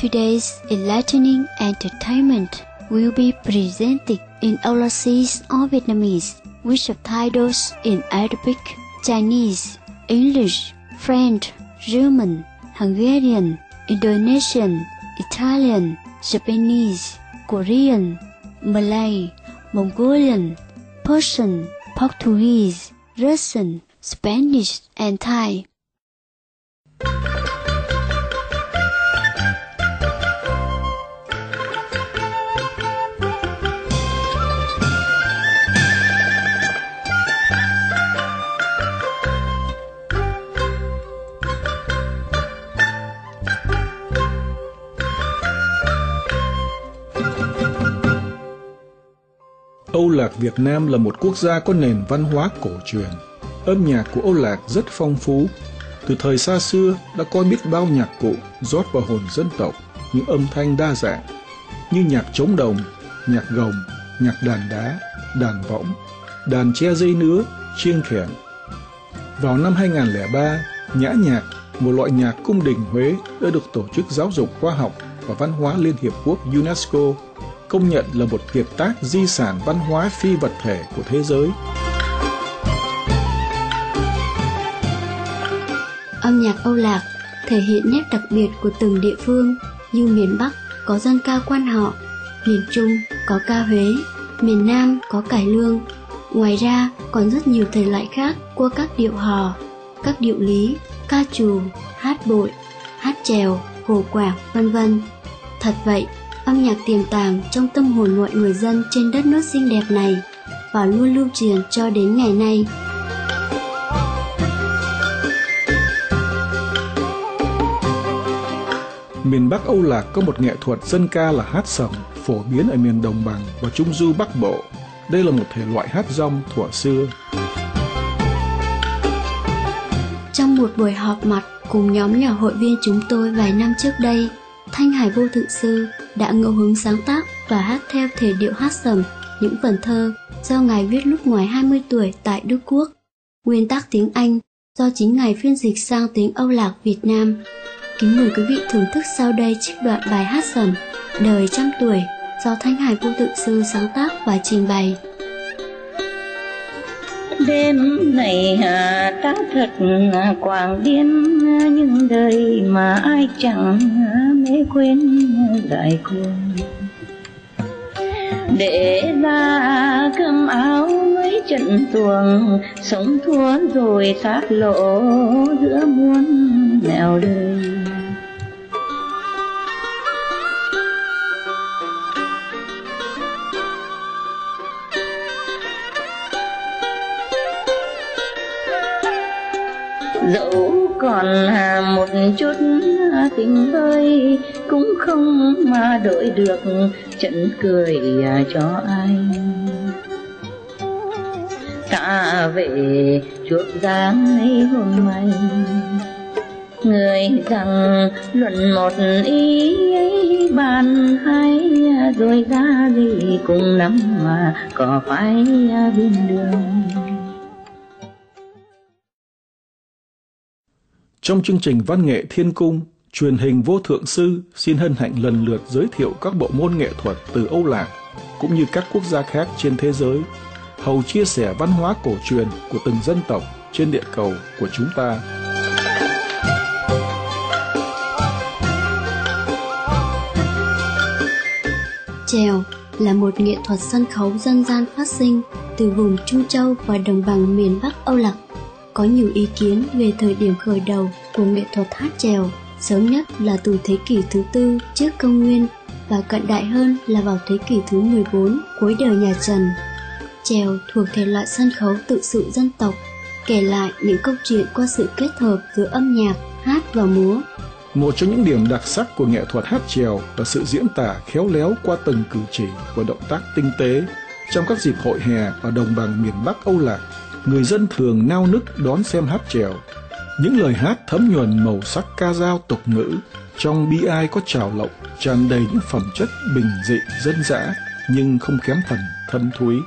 today's enlightening entertainment will be presented in overseas or Vietnamese, with subtitles in Arabic, Chinese, English, French, German, Hungarian, Indonesian, Italian, Japanese, Korean, Malay, Mongolian, Persian, Portuguese, Russian, Spanish, and Thai. Âu Lạc Việt Nam là một quốc gia có nền văn hóa cổ truyền. Âm nhạc của Âu Lạc rất phong phú. Từ thời xa xưa đã có biết bao nhạc cụ rót vào hồn dân tộc những âm thanh đa dạng như nhạc trống đồng, nhạc gồng, nhạc đàn đá, đàn võng, đàn tre dây nứa, chiêng khẻng. Vào năm 2003, nhã nhạc, một loại nhạc cung đình Huế đã được Tổ chức Giáo dục Khoa học và Văn hóa Liên Hiệp Quốc UNESCO công nhận là một kiệt tác di sản văn hóa phi vật thể của thế giới. Âm nhạc Âu Lạc thể hiện nét đặc biệt của từng địa phương, như miền Bắc có dân ca Quan Họ, miền Trung có ca Huế, miền Nam có cải lương. Ngoài ra còn rất nhiều thể loại khác của các điệu hò, các điệu lý, ca trù, hát bội, hát chèo, hồ quảng, vân vân. Thật vậy, âm nhạc tiềm tàng trong tâm hồn mọi người dân trên đất nước xinh đẹp này và luôn lưu truyền cho đến ngày nay. Miền Bắc Âu Lạc có một nghệ thuật dân ca là hát sẩm, phổ biến ở miền Đồng bằng và Trung Du Bắc Bộ. Đây là một thể loại hát rong thuở xưa. Trong một buổi họp mặt cùng nhóm nhỏ hội viên chúng tôi vài năm trước đây, Thanh Hải Vô Thượng Sư đã ngẫu hứng sáng tác và hát theo thể điệu hát sẩm những vần thơ do Ngài viết lúc ngoài 20 tuổi tại Đức Quốc. Nguyên tác tiếng Anh do chính Ngài phiên dịch sang tiếng Âu Lạc Việt Nam. Kính mời quý vị thưởng thức sau đây trích đoạn bài hát sẩm Đời trăm tuổi do Thanh Hải Vô Thượng Sư sáng tác và trình bày. Đêm này ta thật quảng điên, nhưng đời mà ai chẳng mê quên đại cuồng. Để ra cơm áo mấy trận tuồng, sống thua rồi sát lộ giữa muôn nẻo đời. Dẫu còn một chút tình vơi, cũng không mà đổi được trận cười cho anh. Ta về chuộc dáng ấy hôm nay, người rằng luận một ý bàn hay, rồi ra đi cùng nắm mà có phải bên đường. Trong chương trình Văn nghệ Thiên Cung, truyền hình Vô Thượng Sư xin hân hạnh lần lượt giới thiệu các bộ môn nghệ thuật từ Âu Lạc cũng như các quốc gia khác trên thế giới, hầu chia sẻ văn hóa cổ truyền của từng dân tộc trên địa cầu của chúng ta. Chèo là một nghệ thuật sân khấu dân gian phát sinh từ vùng Trung Châu và đồng bằng miền Bắc Âu Lạc. Có nhiều ý kiến về thời điểm khởi đầu của nghệ thuật hát chèo, sớm nhất là từ thế kỷ thứ 4 trước công nguyên và cận đại hơn là vào thế kỷ thứ 14 cuối đời nhà Trần. Chèo thuộc thể loại sân khấu tự sự dân tộc, kể lại những câu chuyện qua sự kết hợp giữa âm nhạc, hát và múa. Một trong những điểm đặc sắc của nghệ thuật hát chèo là sự diễn tả khéo léo qua từng cử chỉ và động tác tinh tế. Trong các dịp hội hè ở đồng bằng miền Bắc Âu Lạc, người dân thường nao nức đón xem hát chèo. Những lời hát thấm nhuần màu sắc ca dao tục ngữ, trong bi ai có trào lộng, tràn đầy những phẩm chất bình dị dân dã nhưng không kém phần thâm thúy.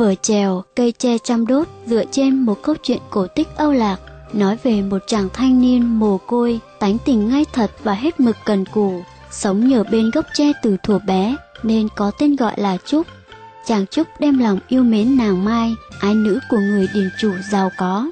vở chèo Cây tre chăm đốt dựa trên một câu chuyện cổ tích Âu Lạc, nói về một chàng thanh niên mồ côi, tánh tình ngay thật và hết mực cần cù, sống nhờ bên gốc tre từ thuở bé nên có tên gọi là Trúc. Chàng Trúc đem lòng yêu mến nàng Mai, ái nữ của người điền chủ giàu có.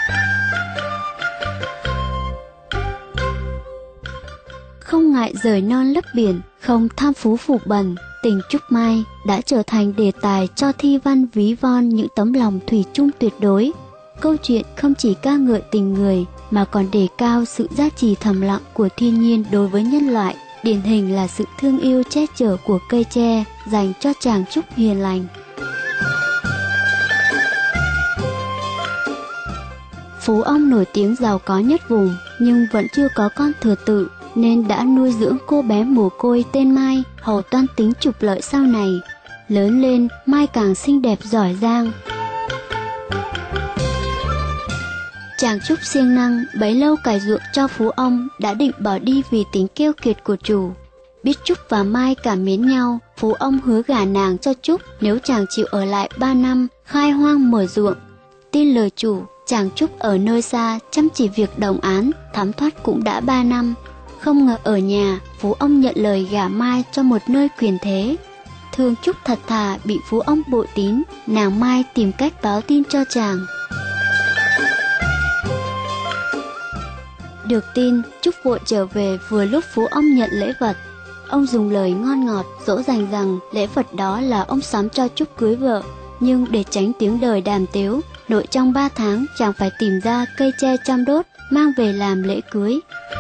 Không ngại rời non lấp biển, không tham phú phục bần, tình Trúc Mai đã trở thành đề tài cho thi văn ví von những tấm lòng thủy chung tuyệt đối. Câu chuyện không chỉ ca ngợi tình người mà còn đề cao sự giá trị thầm lặng của thiên nhiên đối với nhân loại, điển hình là sự thương yêu che chở của cây tre dành cho chàng Trúc hiền lành. Phú ông nổi tiếng giàu có nhất vùng nhưng vẫn chưa có con thừa tự, nên đã nuôi dưỡng cô bé mồ côi tên Mai, hầu toan tính trục lợi sau này. Lớn lên, Mai càng xinh đẹp giỏi giang. Chàng Trúc siêng năng bấy lâu cày ruộng cho Phú ông đã định bỏ đi vì tính keo kiệt của chủ. Biết Trúc và Mai cảm mến nhau, Phú ông hứa gả nàng cho Trúc nếu chàng chịu ở lại 3 năm khai hoang mở ruộng. Tin lời chủ, chàng Trúc ở nơi xa chăm chỉ việc đồng án, thám thoát cũng đã 3 năm. Không ngờ ở nhà, Phú ông nhận lời gả Mai cho một nơi quyền thế. Thương Trúc thật thà bị Phú ông bội tín, nàng Mai tìm cách báo tin cho chàng. Được tin, Trúc vội trở về vừa lúc Phú ông nhận lễ vật. Ông dùng lời ngon ngọt dỗ dành rằng lễ vật đó là ông sắm cho Trúc cưới vợ. Nhưng để tránh tiếng đời đàm tiếu, nội trong 3 tháng chàng phải tìm ra cây tre chăm đốt mang về làm lễ cưới.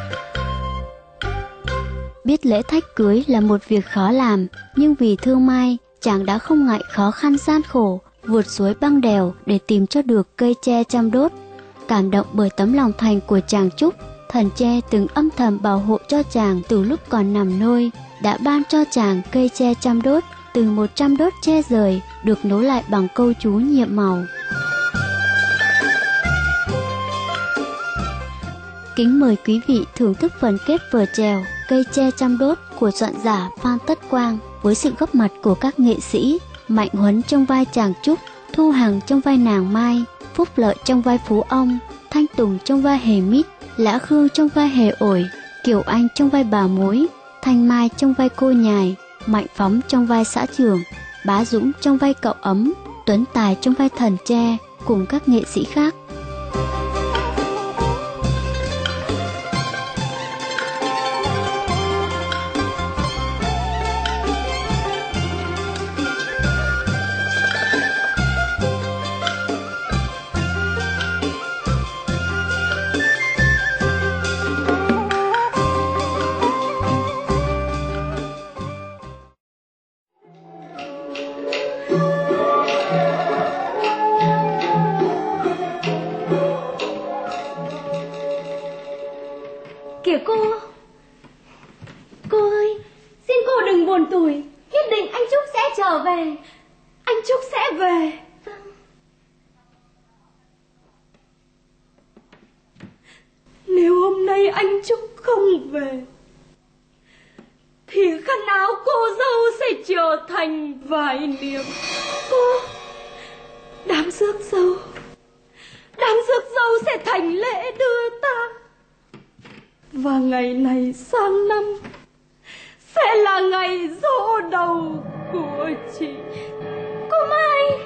Biết lễ thách cưới là một việc khó làm, nhưng vì thương Mai, chàng đã không ngại khó khăn gian khổ, vượt suối băng đèo để tìm cho được cây tre chăm đốt. Cảm động bởi tấm lòng thành của chàng Trúc, thần tre từng âm thầm bảo hộ cho chàng từ lúc còn nằm nôi, đã ban cho chàng cây tre chăm đốt từ 100 đốt tre rời, được nối lại bằng câu chú nhiệm màu. Kính mời quý vị thưởng thức phần kết vở chèo Cây tre chăm đốt của soạn giả Phan Tất Quang với sự góp mặt của các nghệ sĩ Mạnh Huấn trong vai chàng Trúc, Thu Hằng trong vai nàng Mai, Phúc Lợi trong vai Phú ông, Thanh Tùng trong vai Hề Mít, Lã Khương trong vai Hề Ổi, Kiều Anh trong vai bà Mối, Thanh Mai trong vai cô nhài, Mạnh Phóng trong vai xã trưởng, Bá Dũng trong vai cậu ấm, Tuấn Tài trong vai thần tre cùng các nghệ sĩ khác. Kìa cô ơi, xin cô đừng buồn tủi, nhất định anh Trúc sẽ trở về, anh Trúc sẽ về. Vâng. Nếu hôm nay anh Trúc không về, thì khăn áo cô dâu sẽ trở thành vài niệm. Đám rước dâu sẽ thành lễ đưa ta. Và ngày này sang năm sẽ là ngày giỗ đầu của chị. Cô Mai!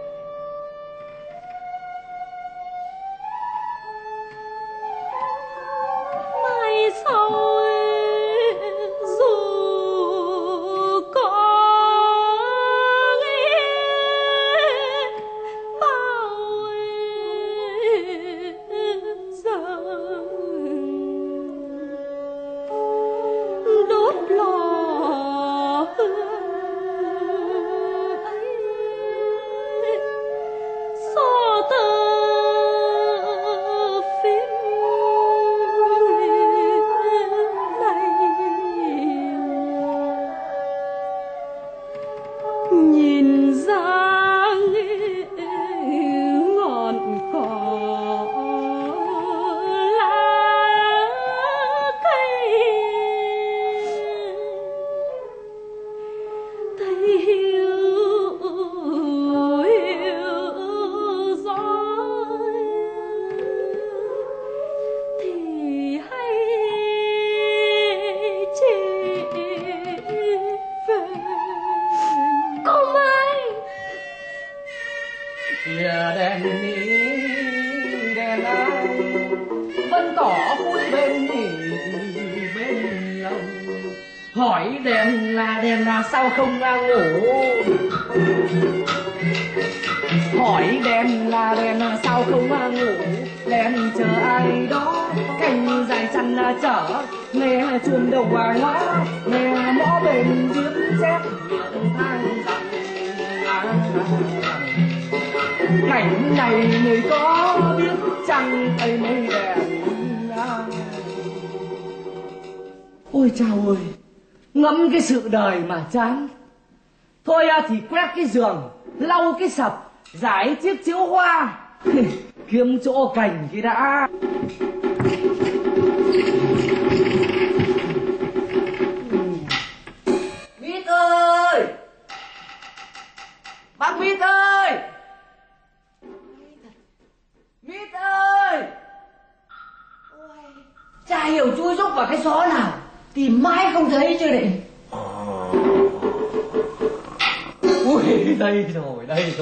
Mai sau dù có nghe bao giờ đốt lò đèn đèn ai vẫn tỏ vui bên lòng. Hỏi đèn là sao không ngủ? Hỏi đèn là sao không ngủ? Đèn chờ ai đó canh dài chăn chở, nghe chuông đầu ngõ, nghe mõ bên giếng chép miệng than rằng cảnh này người có biết chăng thấy mây đèn. Ôi chào ơi, ngẫm cái sự đời mà chán. Thôi thì quét cái giường, lau cái sập, rải chiếc chiếu hoa, kiếm chỗ cành thì đã. Mít ơi, bác Mít ơi, Mít ơi. Chả hiểu chui rúc vào cái xó nào, tìm mãi không thấy chưa này. Ui, đây rồi.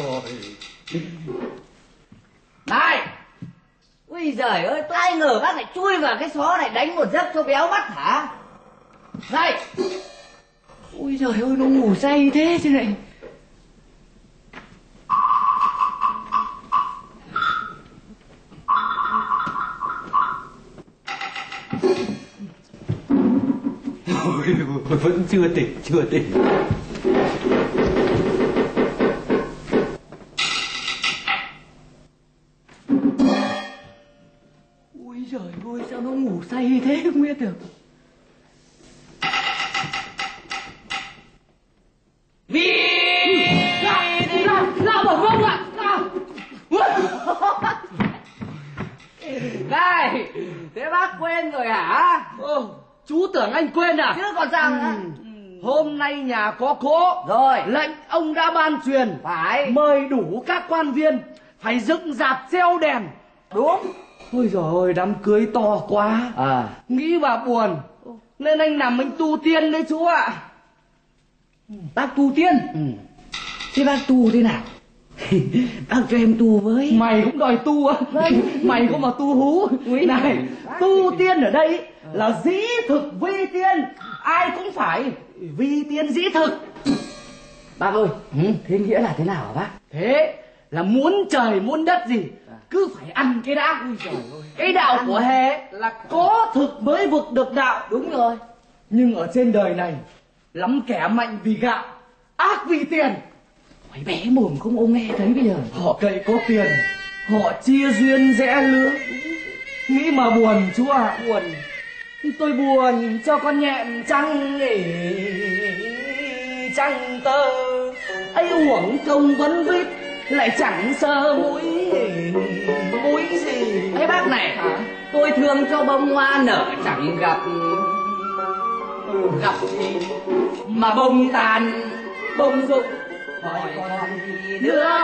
Này, ui giời ơi, tôi ai ngờ bác lại chui vào cái xó này đánh một giấc cho béo mắt hả? Này, ui giời ơi, nó ngủ say thế chứ này. Ôi, vẫn chưa tỉnh. Ôi giời ơi, sao nó ngủ say thế không biết được. Lão bảo vâng ạ. Này, thế bác quên rồi hả? Chú tưởng anh quên à? Chứ còn sao nữa. Hôm nay nhà có cỗ Rồi. Lệnh ông đã ban truyền Phải. mời đủ các quan viên, phải dựng rạp treo đèn. Đúng. Ôi giời ơi, đám cưới to quá. Nghĩ bà buồn, nên anh nằm anh tu tiên đấy chú ạ. Bác tu tiên? Thế bác tu thế nào? Bác cho em tu với. Mày cũng đòi tu á? Mày có mà tu hú. Này, tu tiên ở đây là dĩ thực vi tiên, ai cũng phải vi tiên dĩ thực. Bác ơi, thế nghĩa là thế nào hả bác? Thế là muốn trời muốn đất gì cứ phải ăn cái đã. Cái đạo của hệ là có thực mới vực được đạo. Đúng rồi. Nhưng ở trên đời này lắm kẻ mạnh vì gạo, ác vì tiền. Mày bé mồm không ông nghe thấy bây giờ. Họ cậy có tiền, họ chia duyên rẽ lứa. Nghĩ mà buồn chú ạ. Buồn. Tôi buồn cho con nhẹn trăng trăng tơ ấy, uổng công vấn vít lại chẳng sơ mũi gì. Thế bác này hả? Tôi thương cho bông hoa nở chẳng gặp gì mà bông tàn bông rụng, hỏi còn gì nữa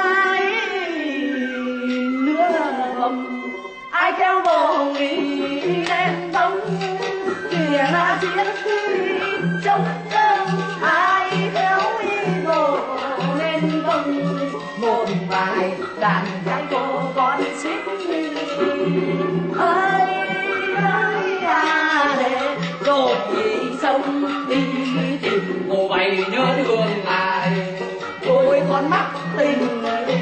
không ai kéo bồ nghỉ đen bóng kìa là chiến trong cơn ai kéo bồ lên bông một vài đàn gái cô con xích ơi để rồi sông đi tìm cô bày nhớ thương ai tôi con mắt tình đi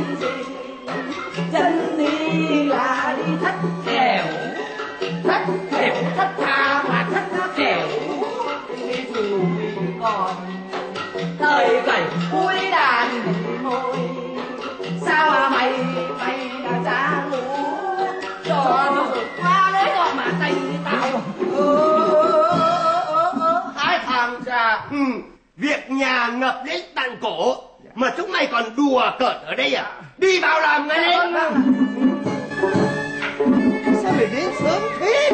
chân đi là đi thất thểu thất tha mà thất thểu dù còn thời cẩy cuối đàn môi sao mà mày đã ra ngủ cho nó qua đấy rồi mà tay tao hai thằng già việc nhà ngập đến tận cổ mà chúng mày còn đùa cợt ở đây à? Đi vào làm ngay lên. Sao mày đến sớm thế?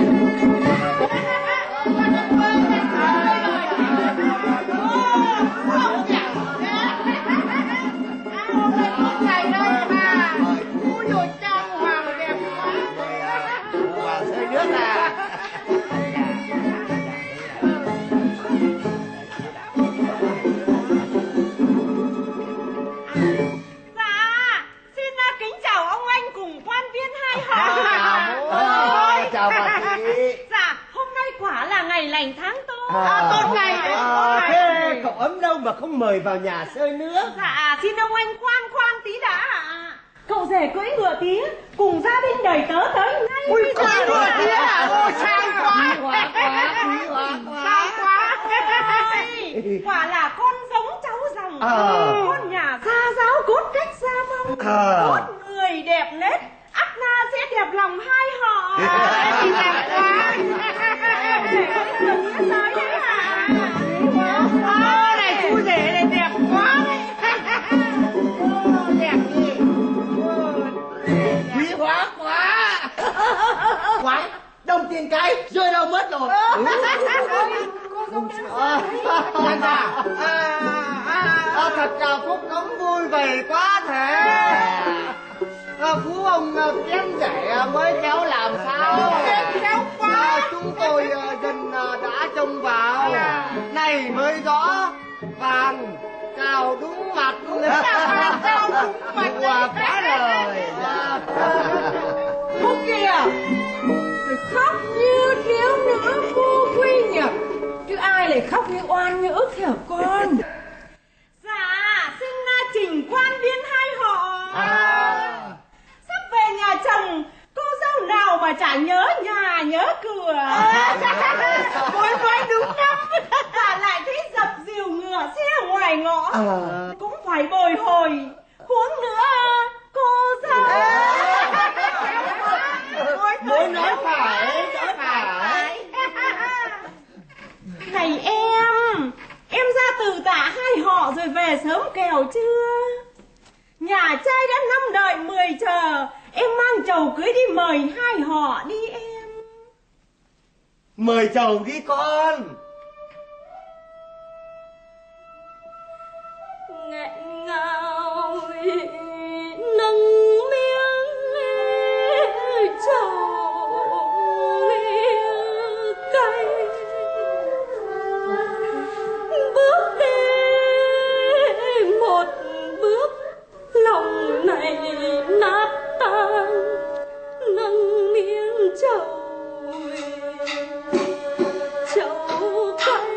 bà chị. Dạ, hôm nay quả là ngày lành tháng tốt. Tốt ngày đấy. Thế cậu ấm đâu mà không mời vào nhà chơi nữa? Dạ, xin ông anh khoan tí đã ạ. Cậu rể cưỡi ngựa tía cùng gia đình đầy tớ tới ngay. Ui, bây cưỡi giờ ngựa ạ. tía à? Ôi, sang quá. Quý hóa Sang quá. Quả là con giống cháu dòng. Con nhà gia giáo cốt cách gia mông. Cốt người đẹp nết, ắt na sẽ đẹp lòng hai họ. Thì đẹp quá. Cưỡi ngựa tía tới đấy ạ. Này chú rể này đẹp quá. Đẹp gì? quý hóa quá. Quái, đồng tiền cái rơi đâu mất rồi. Thật là phúc cống vui vẻ quá thể. Phú ông kén rẻ mới khéo làm sao. Khéo quá. Chúng tôi dần đã trông vào. Này mới rõ vàng chào đúng mặt. Chào đúng mặt. Quá rồi. Phúc kìa, cái khóc như thiếu nữ vô quy nhỉ, chứ ai lại khóc như oan như ức hả con? Dạ, xin trình quan viên hai họ. Sắp về nhà chồng, cô dâu nào mà chả nhớ nhà nhớ cửa. Ôi nói đúng lắm. Và lại thấy dập dìu ngựa xe ngoài ngõ, cũng phải bồi hồi. Huống nữa cô dâu. Mỗi nói phải. Này em ra từ tạ hai họ rồi về sớm kèo chưa? Nhà trai đã 5 đợi 10 chờ, em mang trầu cưới đi mời hai họ đi em. Mời chầu đi con. Nghẹn ngào nâng miếng trầu cay, bước đi một bước lòng này nát tan, nâng miếng trầu cay.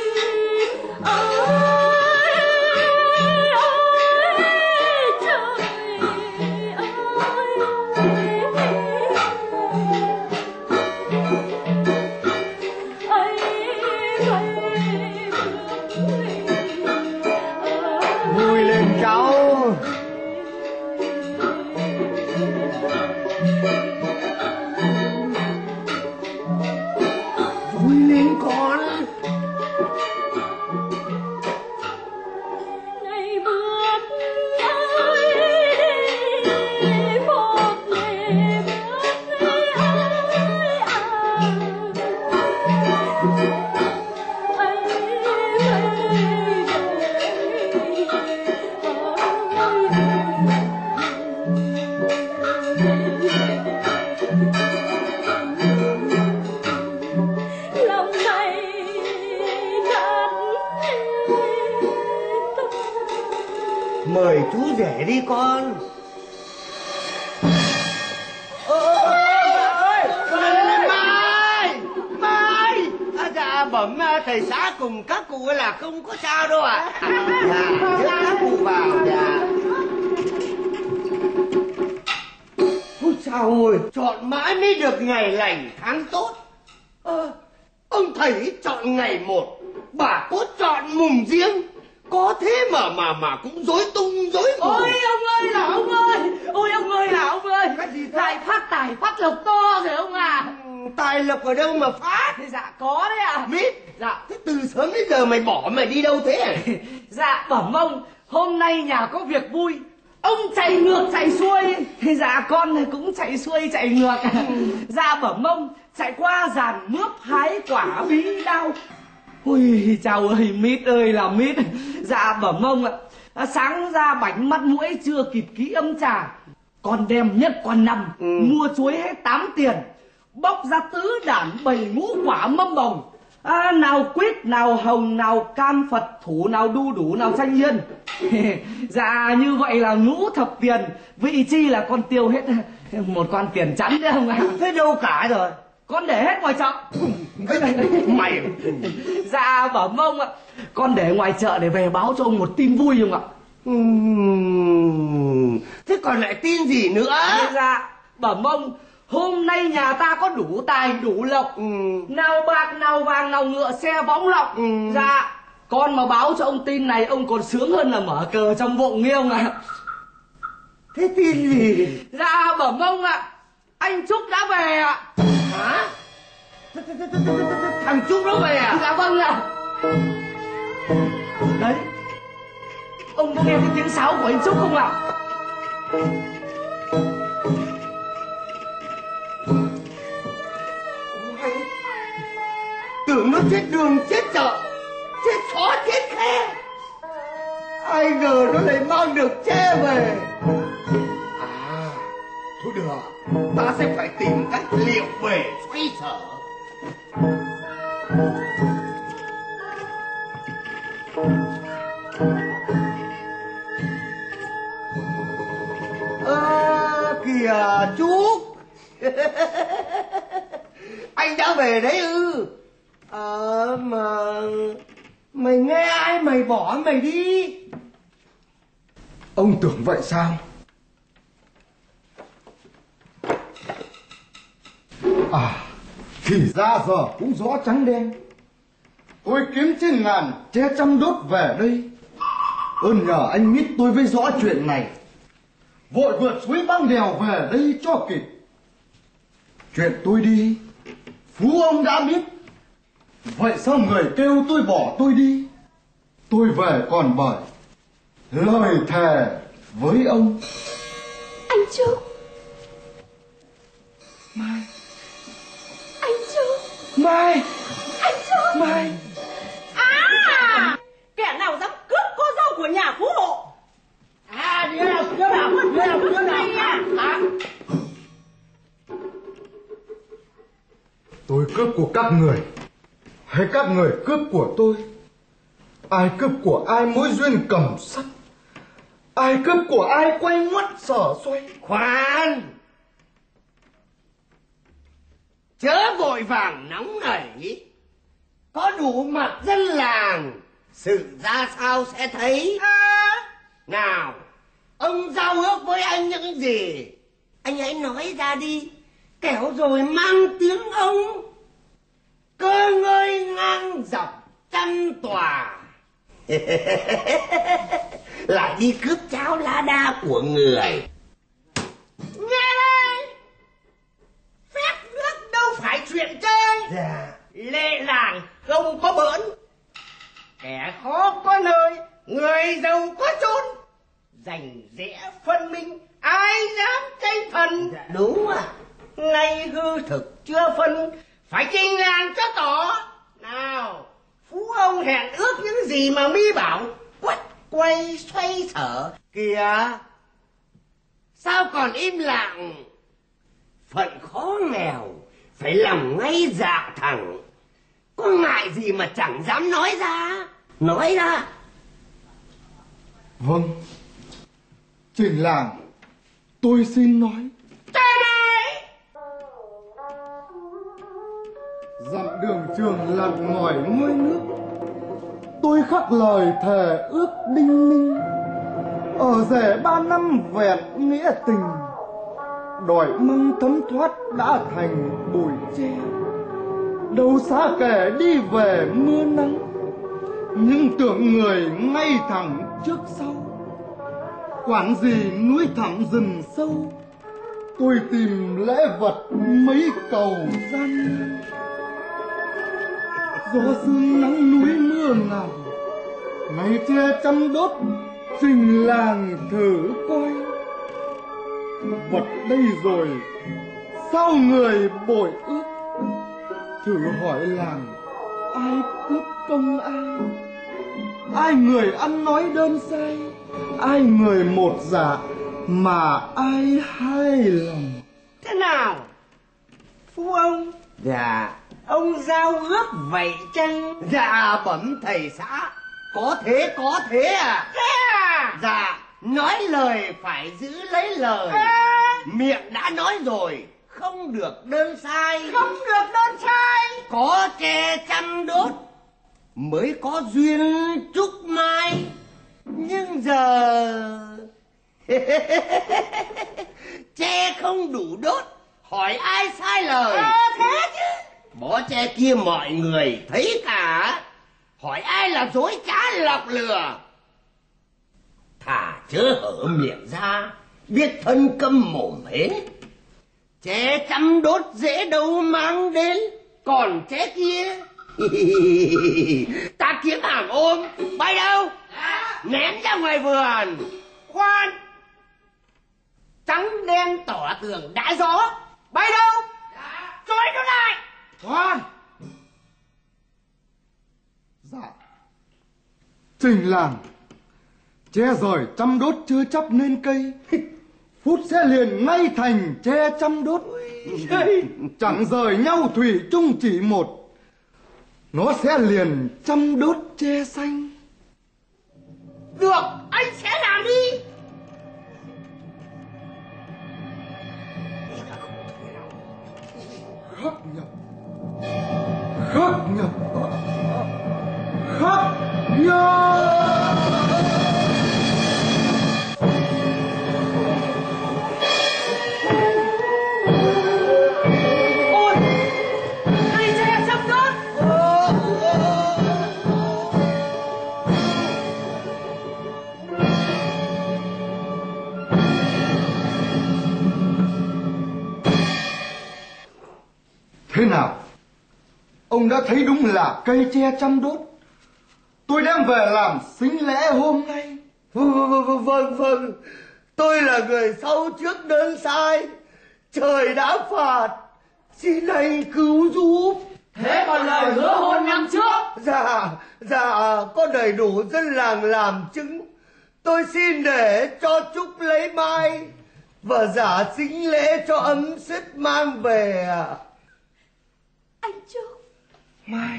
Vui lên cháu. Vui lên con. Ngày bước ơi đi một ngày bước đi ơi lòng này nát Mời chú rể đi con. Mai. Dạ bẩm thầy xã cùng các cụ là không có sao đâu ạ. Dạ, nhớ các cụ vào. Dạ. Ôi sao rồi, chọn mãi mới được ngày lành tháng tốt. Ông thầy chọn ngày 1, bà cốt chọn mùng riêng. Có thế mà cũng rối tung rối mù. Ôi ông ơi là ông ơi. Ôi ông ơi là ông ơi. Cái gì thế? Tài phát lộc to rồi ông à. Tài lộc ở đâu mà phát? Dạ có đấy ạ. Biết. Dạ. Thế từ sớm đến giờ mày bỏ mày đi đâu thế à? Dạ bẩm ông, hôm nay nhà có việc vui. Ông chạy ngược chạy xuôi. Dạ con này cũng chạy xuôi chạy ngược. Dạ bẩm ông, chạy qua giàn mướp hái quả bí đao. Ui chào ơi, mít ơi là mít. Dạ bẩm ông ạ, sáng ra bánh mắt mũi chưa kịp ký ấm trà, con đem nhất con năm mua chuối hết 8 tiền, bóc ra tứ đản 7 ngũ quả mâm bồng. Nào quýt, nào hồng, nào cam Phật thủ, nào đu đủ, nào xanh nhiên. Dạ như vậy là ngũ thập tiền, vị chi là con tiêu hết một con tiền chẵn đấy không ạ? Thế đâu cả rồi? con để hết ngoài chợ. Mày. Dạ bẩm ông ạ, con để ngoài chợ để về báo cho ông một tin vui không ạ? Thế còn lại tin gì nữa? Dạ bẩm ông, hôm nay nhà ta có đủ tài đủ lộc, nào bạc nào vàng nào ngựa xe võng lọc. Dạ con mà báo cho ông tin này ông còn sướng hơn là mở cờ trong vụng nghe ông ạ. Thế tin gì? Dạ bẩm ông ạ, anh Trúc đã về ạ. Hả? Thằng Trúc nó về à? Dạ vâng ạ. Đấy, ông có nghe cái tiếng sáo của anh Trúc không ạ? Tưởng nó chết đường chết chợ, chết chó chết khe, ai ngờ nó lại mang được tre về. À thôi được, ta sẽ phải tìm cách liệu về xoay sở. Kìa Trúc. Anh đã về đấy ư? Mà mày nghe ai mày bỏ mày đi? Ông tưởng vậy sao? Thì ra giờ cũng rõ trắng đen. Tôi kiếm trên ngàn che trăm đốt về đây. Ơn nhờ anh Mít tôi mới rõ chuyện này, vội vượt suối băng đèo về đây cho kịp. Chuyện tôi đi phú ông đã biết, vậy sao người kêu tôi bỏ tôi đi? Tôi về còn bởi lời thề với ông. Anh Trúc. Mai. Anh Trúc. Mai. Anh Trúc. Mai. À, kẻ nào dám cướp cô dâu của nhà phú hộ? Đứa nào Tôi cướp của các người hay các người cướp của tôi? Ai cướp của ai mối duyên cầm sắt, ai cướp của ai quay ngoắt sở xoay. Khoan, chớ vội vàng nóng nảy, có đủ mặt dân làng, sự ra sao sẽ thấy. Nào, ông giao ước với anh những gì, anh hãy nói ra đi, kẻo rồi mang tiếng ông cơ ngơi ngang dọc trăm tòa. Lại đi cướp cháo lá đa của người. Nghe đây, phép nước đâu phải chuyện chơi. Dạ. Lệ làng không có bỡn, kẻ khó có nơi, người giàu có chốn. Rành rẽ phân minh, ai dám tranh phần. Dạ đúng ạ. Ngay hư thực chưa phân, phải trình làng cho tỏ. Nào, phú ông hẹn ước những gì mà mi bảo, quất quay xoay sở. Kìa, sao còn im lặng? Phận khó nghèo, phải lòng ngay dạ thẳng. Có ngại gì mà chẳng dám nói ra. Nói ra. Vâng, trình làng, tôi xin nói. Dặm đường trường lặn ngòi nguôi nước, tôi khắc lời thề ước đinh ninh. Ở rể 3 năm vẹn nghĩa tình, đòi măng thấm thoát đã thành bụi tre. Đâu xa kẻ đi về mưa nắng, nhưng tưởng người ngay thẳng trước sau. Quản gì núi thẳm rừng sâu, tôi tìm lễ vật mấy cầu gian. Gió sương nắng núi mưa ngàn, ngày che trăm đốt trình làng thử coi. Vật đây rồi sao người bội ước, thử hỏi làng ai cướp công ai? Ai người ăn nói đơn sai, ai người một dạ mà ai hai lòng. Thế nào, phú ông? Dạ. Ông giao ước vậy chăng? Dạ bẩm thầy xã, có thế à. Thế à? Dạ, nói lời phải giữ lấy lời. Miệng đã nói rồi, không không được đơn sai. Không được đơn sai. Có tre chăm đốt mới có duyên trúc mai. Nhưng giờ tre không đủ đốt, hỏi ai sai lời. Thế chứ. Bó tre kia mọi người thấy cả, hỏi ai là dối trá lọc lừa. Thả chớ hở miệng ra, biết thân câm mồm hến. Tre chăm đốt dễ đâu mang đến, còn tre kia ta kiếm hàng ôm. Bay đâu? Ném ra ngoài vườn. Khoan, trắng đen tỏ tường đã rõ. Bay đâu? Trói nó lại. Khoan. Dạ. Trình làng, tre rời chăm đốt chưa chắp nên cây, phút sẽ liền ngay thành tre chăm đốt. Chẳng rời nhau thủy chung chỉ một, nó sẽ liền chăm đốt tre xanh. Được, anh sẽ làm đi. Khắc nhập, khắc nhập, khắc nhập. Ôi, cây tre chăm đốt. Thế nào? Ông đã thấy đúng là cây tre chăm đốt. Tôi đem về làm sính lễ hôm nay. Vâng, tôi là người sau trước đơn sai. Trời đã phạt, xin anh cứu giúp. Thế còn lời hứa hôn năm trước? Dạ, có đầy đủ dân làng làm chứng. Tôi xin để cho Trúc lấy mai và giả sính lễ cho ấm sức mang về ạ. Anh Trúc. Mai.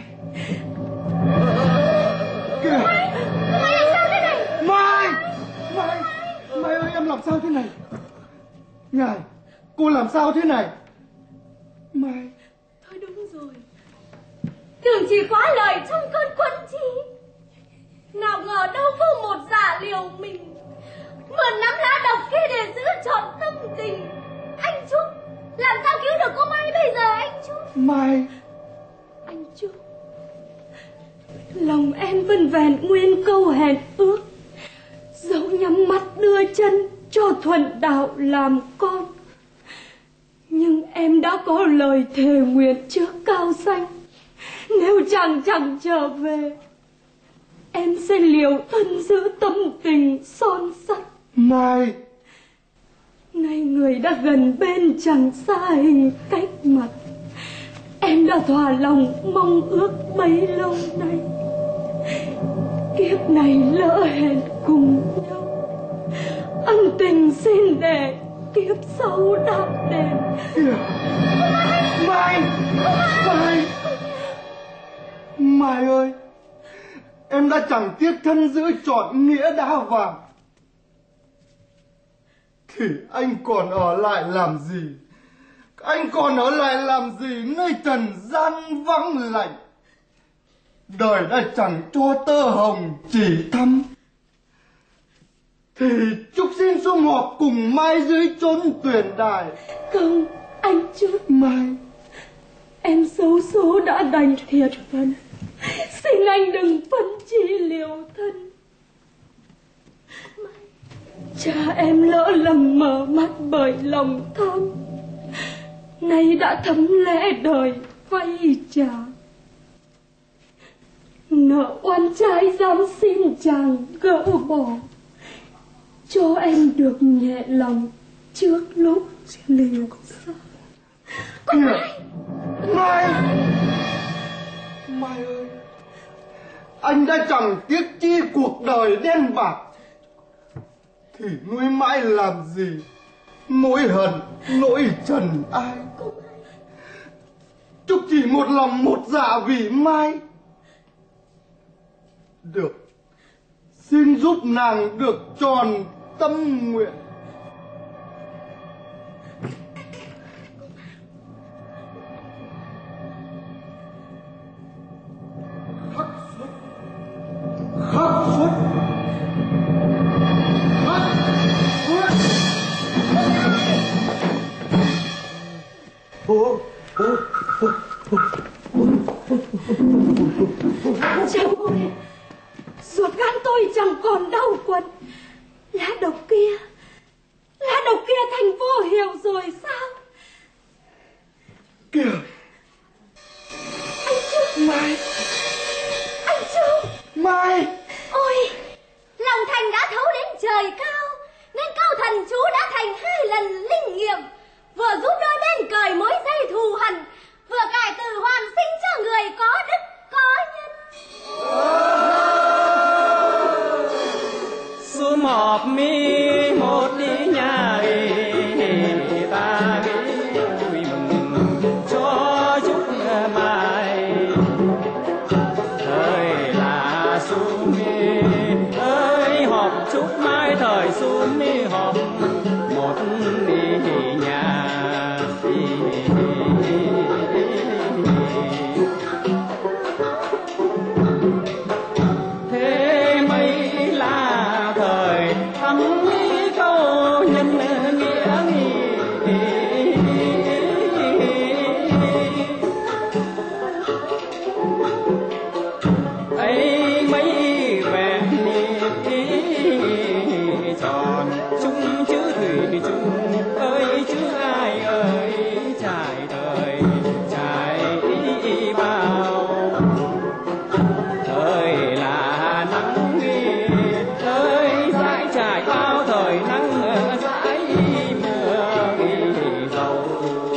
Kìa. Mai làm sao thế này? Mai ơi, em làm sao thế này? Ngài, cô làm sao thế này? Mai. Thôi đúng rồi, tưởng chỉ quá lời trong cơn quẫn chi, nào ngờ đâu vô một giả liều mình, mượn nắm lá độc kia để giữ trọn tâm tình. Anh Trúc, làm sao cứu được cô Mai bây giờ anh Trúc? Mai. Anh Trúc, lòng em vẫn vẹn nguyên câu hẹn ước, dẫu nhắm mắt đưa chân cho thuận đạo làm con, nhưng em đã có lời thề nguyện trước cao xanh, nếu chàng chẳng trở về, em sẽ liều thân giữ tâm tình son sắt. Mai. Nay người đã gần bên chẳng xa hình cách mặt, em đã thỏa lòng mong ước bấy lâu nay. Kiếp này lỡ hẹn cùng nhau, ân tình xin để kiếp sau đáp đền. Mai ơi, em đã chẳng tiếc thân giữ trọn nghĩa đá vàng, thì anh còn ở lại làm gì? Anh còn ở lại làm gì nơi trần gian vắng lạnh? Đời đã chẳng cho tơ hồng chỉ thăm, thì Trúc xin sum họp cùng Mai dưới chốn tuyển đài. Không, anh Trúc. Mai, em xấu số đã đành thiệt phần, xin anh đừng phân chi liều thân. Cha em lỡ lầm mở mắt bởi lòng tham, nay đã thấm lẽ đời vay trả. Nợ oan trái dám xin chàng gỡ bỏ, cho em được nhẹ lòng trước lúc liều xa. Mai ơi, anh đã chẳng tiếc chi cuộc đời đen bạc, thì nuôi mãi làm gì mối hận nỗi trần ai. Trúc chỉ một lòng một dạ vì Mai. Được, xin giúp nàng được tròn tâm nguyện. Chào ôi, ruột gan tôi chẳng còn đau quặn. Lá độc kia thành vô hiệu rồi sao? Kìa, Anh Trúc. Mai, Anh Trúc. Mai. Ôi, lòng thành đã thấu đến trời cao, nên cao thần chú đã thành 2 lần linh nghiệm, vừa giúp đôi bên cởi mối dây thù hằn, vừa cải từ hoàn sinh cho người có đức có nhân. Sum họp mi một đi nhà ta vui mừng cho chúc mai. Thời là sum mi ơi họp chúc mai, thời sum mi họp một đi nhà. Thế mấy là thời thắm câu nhân nghĩa ấy mấy vẹn tròn chung chữ thủy chung ơi chứ ai ơi trải đời trải bao. Thời là nắng ơi dãi trải bao, thời nắng dãi mưa dầu.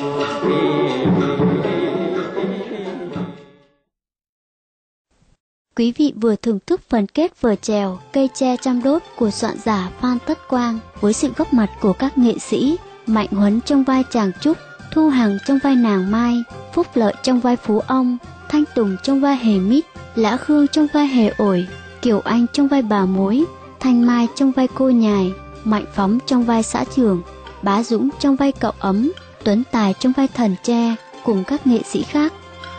Quý vị vừa thưởng thức phần kết vở chèo Cây tre trăm đốt của soạn giả Phan Tất Quang với sự góp mặt của các nghệ sĩ Mạnh Huấn trong vai chàng Trúc, Thu Hằng trong vai nàng Mai, Phúc Lợi trong vai Phú Ông, Thanh Tùng trong vai Hề Mít, Lã Khương trong vai Hề Ổi, Kiều Anh trong vai bà Mối, Thanh Mai trong vai cô nhài, Mạnh Phóng trong vai xã trưởng, Bá Dũng trong vai cậu Ấm, Tuấn Tài trong vai thần tre cùng các nghệ sĩ khác.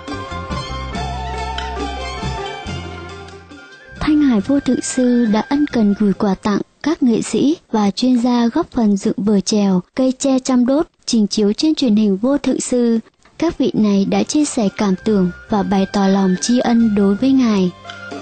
Thanh Hải Vô Thượng Sư đã ân cần gửi quà tặng các nghệ sĩ và chuyên gia góp phần dựng vở chèo Cây tre trăm đốt trình chiếu trên truyền hình Vô Thượng Sư. Các vị này đã chia sẻ cảm tưởng và bày tỏ lòng tri ân đối với Ngài.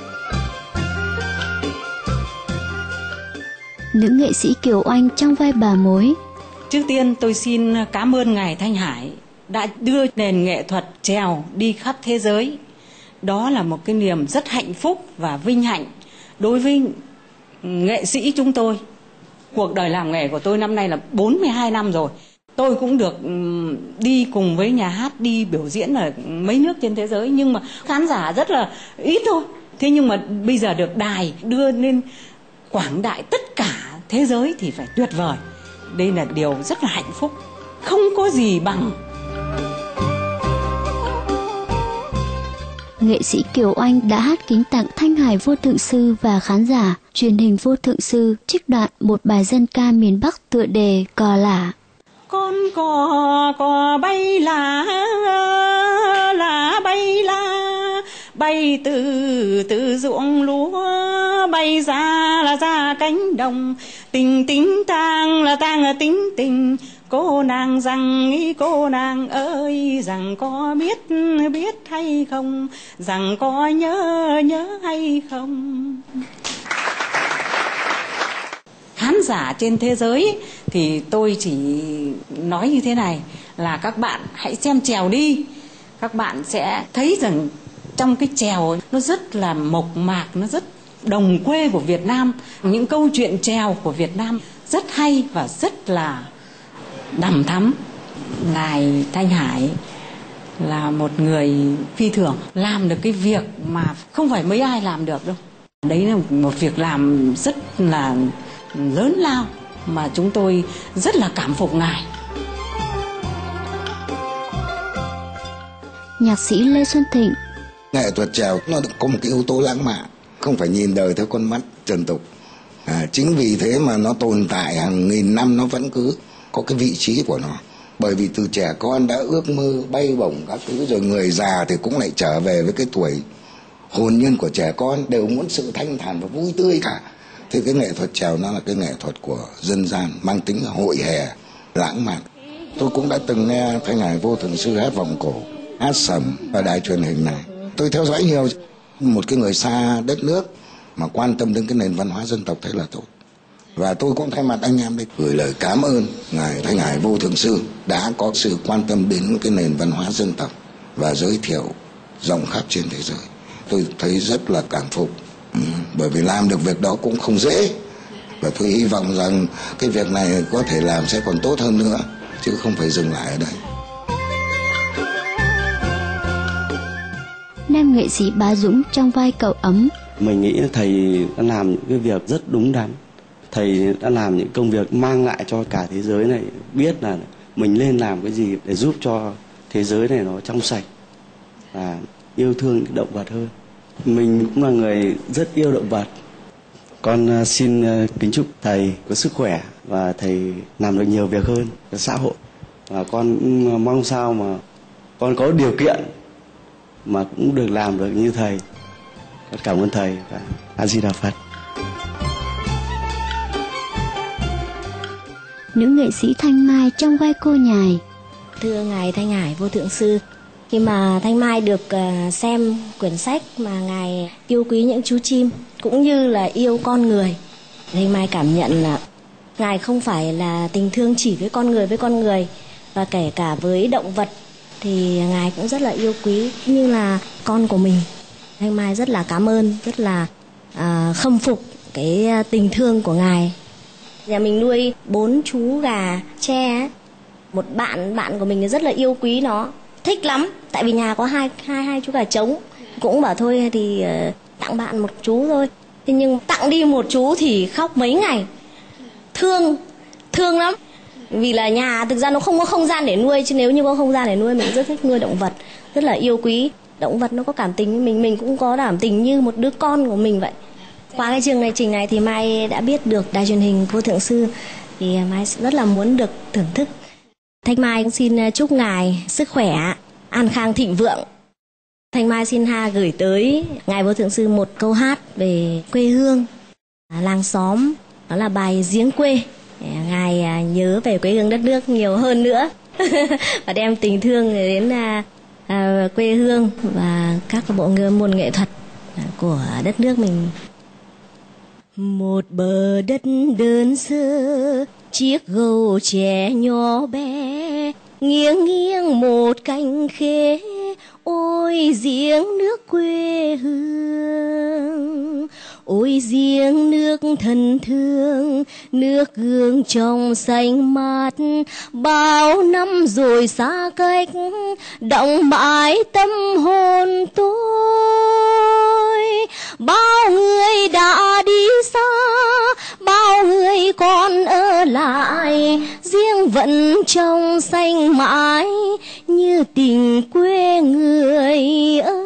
Nữ nghệ sĩ Kiều Anh trong vai bà Mối. Trước tiên tôi xin cảm ơn Ngài Thanh Hải đã đưa nền nghệ thuật chèo đi khắp thế giới. Đó là một cái niềm rất hạnh phúc và vinh hạnh đối với nghệ sĩ chúng tôi. Cuộc đời làm nghề của tôi năm nay là 42 năm rồi. Tôi cũng được đi cùng với nhà hát đi biểu diễn ở mấy nước trên thế giới, nhưng mà khán giả rất là ít thôi. Thế nhưng mà bây giờ được đài đưa lên quảng đại tất cả thế giới thì phải tuyệt vời. Đây là điều rất là hạnh phúc, không có gì bằng. Nghệ sĩ Kiều Anh đã hát kính tặng Thanh Hải Vô Thượng Sư và khán giả truyền hình Vô Thượng Sư trích đoạn một bài dân ca miền Bắc tựa đề Cò Lả. Con cò bay lá bay lá, bay từ ruộng lúa bay ra cánh đồng, tình tang là tình. Cô nàng rằng cô nàng ơi, rằng có biết hay không, rằng có nhớ hay không. Khán giả trên thế giới thì tôi chỉ nói như thế này là các bạn hãy xem chèo đi. Các bạn sẽ thấy rằng trong cái chèo nó rất là mộc mạc, nó rất đồng quê của Việt Nam. Những câu chuyện chèo của Việt Nam rất hay và rất là đằm thắm. Ngài Thanh Hải là một người phi thường, làm được cái việc mà không phải mấy ai làm được đâu. Đấy là một việc làm rất là lớn lao mà chúng tôi rất là cảm phục Ngài. Nhạc sĩ Lê Xuân Thịnh. Nghệ thuật chèo nó có một cái yếu tố lãng mạn, không phải nhìn đời theo con mắt trần tục. Chính vì thế mà nó tồn tại hàng nghìn năm, nó vẫn cứ có cái vị trí của nó. Bởi vì từ trẻ con đã ước mơ bay bổng các thứ, rồi người già thì cũng lại trở về với cái tuổi hồn nhiên của trẻ con, đều muốn sự thanh thản và vui tươi cả. Thì cái nghệ thuật chèo nó là cái nghệ thuật của dân gian, mang tính hội hè, lãng mạn. Tôi cũng đã từng nghe Thanh Hải Vô Thượng Sư hát vọng cổ, hát sẩm ở đài truyền hình này. Tôi theo dõi nhiều. Một cái người xa đất nước mà quan tâm đến cái nền văn hóa dân tộc thế là tốt. Và tôi cũng thay mặt anh em đây gửi lời cảm ơn Ngài Thanh Hải Vô Thượng Sư đã có sự quan tâm đến cái nền văn hóa dân tộc và giới thiệu rộng khắp trên thế giới. Tôi thấy rất là cảm phục, bởi vì làm được việc đó cũng không dễ. Và tôi hy vọng rằng cái việc này có thể làm sẽ còn tốt hơn nữa, chứ không phải dừng lại ở đây. Nam nghệ sĩ Bá Dũng trong vai cậu Ấm. Mình nghĩ thầy đã làm những cái việc rất đúng đắn. Thầy đã làm những công việc mang lại cho cả thế giới này biết là mình nên làm cái gì để giúp cho thế giới này nó trong sạch và yêu thương động vật hơn. Mình cũng là người rất yêu động vật. Con xin kính chúc thầy có sức khỏe và thầy làm được nhiều việc hơn cho xã hội. Và con cũng mong sao mà con có điều kiện mà cũng được làm được như thầy. Con cảm ơn thầy và A Di Đà Phật. Nữ nghệ sĩ Thanh Mai trong vai cô Nhài. Thưa Ngài Thanh Hải Vô Thượng Sư, khi mà Thanh Mai được xem quyển sách mà Ngài yêu quý những chú chim cũng như là yêu con người, Thanh Mai cảm nhận là Ngài không phải là tình thương chỉ với con người và kể cả với động vật thì Ngài cũng rất là yêu quý như là con của mình. Thanh Mai rất là cảm ơn, rất là khâm phục cái tình thương của Ngài. Nhà mình nuôi 4 chú gà tre ấy. Một bạn của mình rất là yêu quý nó, thích lắm, tại vì nhà có hai chú gà trống, cũng bảo thôi thì tặng bạn một chú thôi. Thế nhưng tặng đi một chú thì khóc mấy ngày, thương lắm, vì là nhà thực ra nó không có không gian để nuôi, chứ nếu như có không gian để nuôi mình rất thích nuôi động vật, rất là yêu quý động vật, nó có cảm tình với mình cũng có cảm tình như một đứa con của mình vậy. Qua cái chương trình này thì Mai đã biết được đài truyền hình Vô Thượng Sư, thì Mai rất là muốn được thưởng thức. Thanh Mai cũng xin chúc Ngài sức khỏe, an khang thịnh vượng. Thanh Mai xin gửi tới Ngài Vô Thượng Sư một câu hát về quê hương, làng xóm, đó là bài Giếng Quê. Ngài nhớ về quê hương đất nước nhiều hơn nữa và đem tình thương đến quê hương và các bộ môn nghệ thuật của đất nước mình. Một bờ đất đơn sơ, chiếc gầu trẻ nhỏ bé, nghiêng nghiêng một cánh khế, ôi giếng nước quê hương. Ôi giếng nước thân thương, nước gương trong xanh mát, bao năm rồi xa cách, đọng mãi tâm hồn tôi. Bao người đã đi xa, bao người còn ở lại, riêng vẫn trong xanh mãi như tình quê người ơi.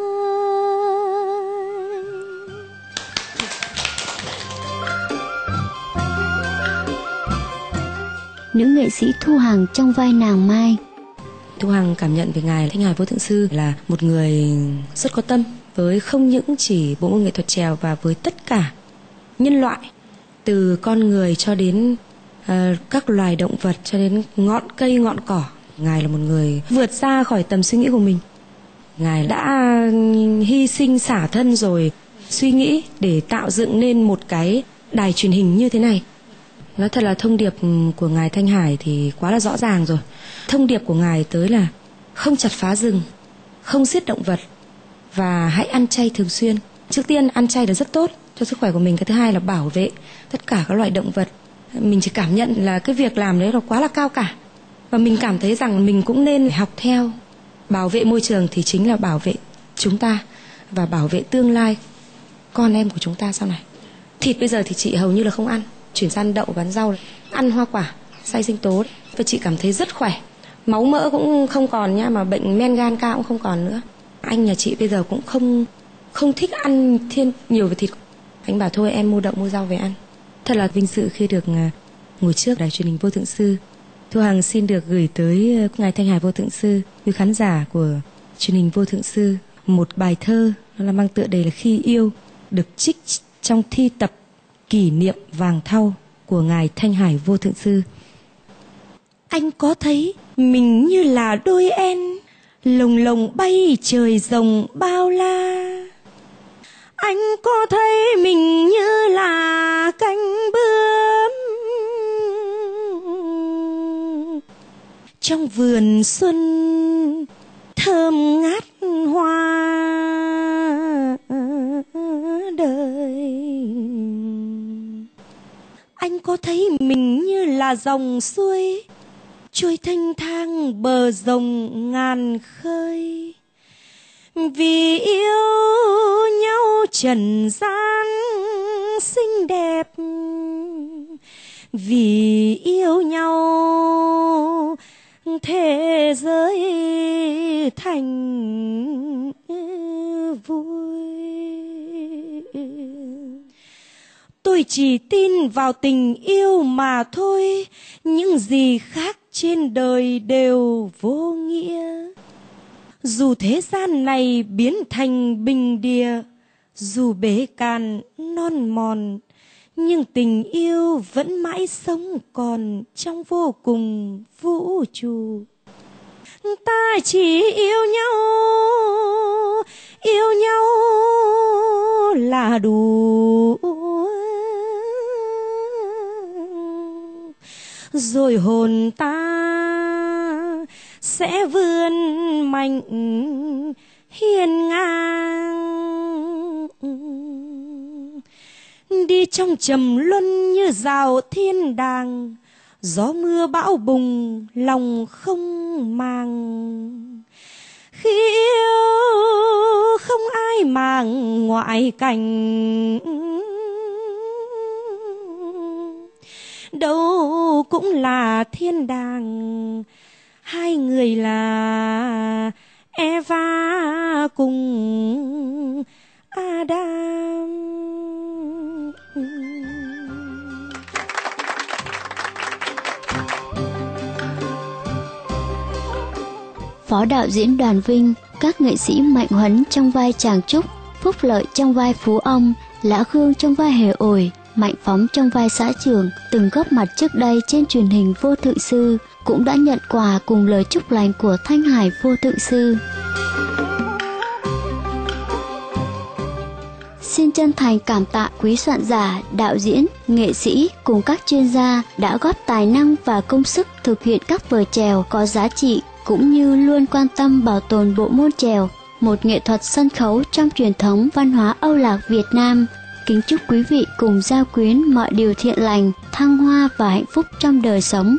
Nữ nghệ sĩ Thu Hằng trong vai nàng Mai. Thu Hằng cảm nhận về Ngài Thanh Hải Vô Thượng Sư là một người rất có tâm với không những chỉ bộ môn nghệ thuật chèo và với tất cả nhân loại, từ con người cho đến các loài động vật cho đến ngọn cây ngọn cỏ. Ngài là một người vượt ra khỏi tầm suy nghĩ của mình. Ngài đã hy sinh xả thân rồi suy nghĩ để tạo dựng nên một cái đài truyền hình như thế này. Nói thật là thông điệp của Ngài Thanh Hải thì quá là rõ ràng rồi. Thông điệp của Ngài tới là không chặt phá rừng, không giết động vật và hãy ăn chay thường xuyên. Trước tiên ăn chay là rất tốt cho sức khỏe của mình. Cái thứ hai là bảo vệ tất cả các loại động vật. Mình chỉ cảm nhận là cái việc làm đấy là quá là cao cả. Và mình cảm thấy rằng mình cũng nên học theo. Bảo vệ môi trường thì chính là bảo vệ chúng ta và bảo vệ tương lai con em của chúng ta sau này. Thịt bây giờ thì chị hầu như là không ăn, chuyển sang đậu và rau, ăn hoa quả, xay sinh tố. Và chị cảm thấy rất khỏe. Máu mỡ cũng không còn nha, mà bệnh men gan cao cũng không còn nữa. Anh nhà chị bây giờ cũng không thích ăn nhiều về thịt. Anh bảo thôi em mua đậu mua rau về ăn. Thật là vinh dự khi được ngồi trước đài truyền hình Vô Thượng Sư. Thu Hằng xin được gửi tới Ngài Thanh Hải Vô Thượng Sư, quý khán giả của truyền hình Vô Thượng Sư, một bài thơ là mang tựa đề là Khi Yêu, được trích trong thi tập Kỷ niệm Vàng Thau của Ngài Thanh Hải Vô Thượng Sư. Anh có thấy mình như là đôi én lồng lồng bay trời rồng bao la. Anh có thấy mình như là cánh bướm trong vườn xuân thơm ngát hoa đời. Anh có thấy mình như là dòng suối trôi thanh thang bờ rồng ngàn khơi. Vì yêu nhau trần gian xinh đẹp, vì yêu nhau thế giới thành vui. Tôi chỉ tin vào tình yêu mà thôi, những gì khác trên đời đều vô nghĩa. Dù thế gian này biến thành bình địa, dù bể cạn non mòn, nhưng tình yêu vẫn mãi sống còn trong vô cùng vũ trụ. Ta chỉ yêu nhau là đủ. Rồi hồn ta sẽ vươn mạnh hiên ngang, đi trong trầm luân như rào thiên đàng. Gió mưa bão bùng lòng không màng, khi yêu không ai màng ngoại cảnh. Đâu cũng là thiên đàng, hai người là Eva cùng Adam. Phó đạo diễn Đoàn Vinh, các nghệ sĩ Mạnh Huấn trong vai Tràng Trúc, Phúc Lợi trong vai Phú Ông, Lã Khương trong vai Hề Ổi, Mạnh Phóng trong vai xã trưởng từng góp mặt trước đây trên truyền hình Vô Thượng Sư, cũng đã nhận quà cùng lời chúc lành của Thanh Hải Vô Thượng Sư. Xin chân thành cảm tạ quý soạn giả, đạo diễn, nghệ sĩ cùng các chuyên gia đã góp tài năng và công sức thực hiện các vở chèo có giá trị, cũng như luôn quan tâm bảo tồn bộ môn chèo, một nghệ thuật sân khấu trong truyền thống văn hóa Âu Lạc Việt Nam. Kính chúc quý vị cùng gia quyến mọi điều thiện lành, thăng hoa và hạnh phúc trong đời sống.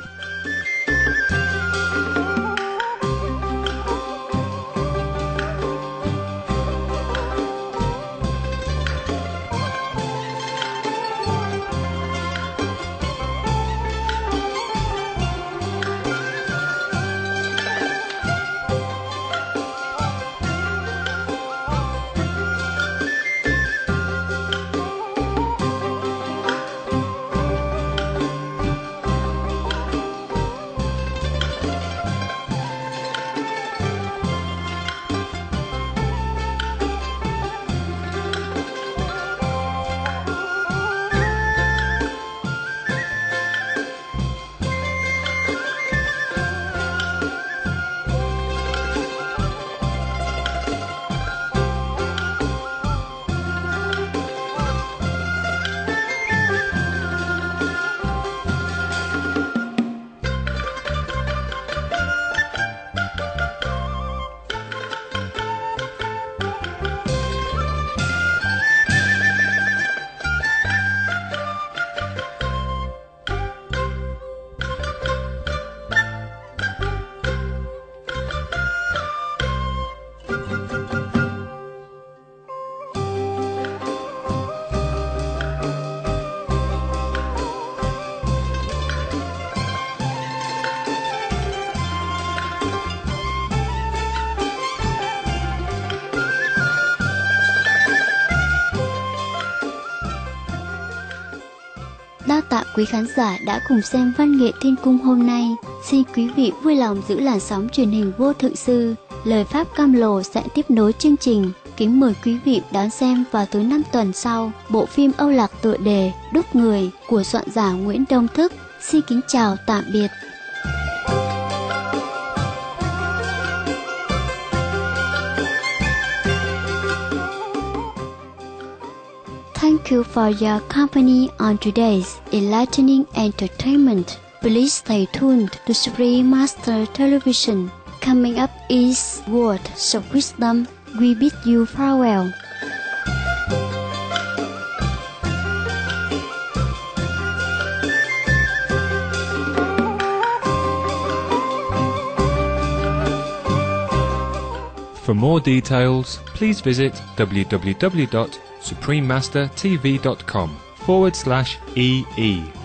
Đa tạ quý khán giả đã cùng xem Văn nghệ Thiên Cung hôm nay. Xin quý vị vui lòng giữ làn sóng truyền hình Vô Thượng Sư. Lời Pháp Cam Lồ sẽ tiếp nối chương trình. Kính mời quý vị đón xem vào thứ 5 tuần sau bộ phim Âu Lạc tựa đề Đúc Người của soạn giả Nguyễn Đông Thức. Xin kính chào tạm biệt. you for your company on today's enlightening entertainment. Please stay tuned to Supreme Master Television. Coming up is Words of Wisdom. We bid you farewell. For more details, please visit www.suprememastertv.com/EE.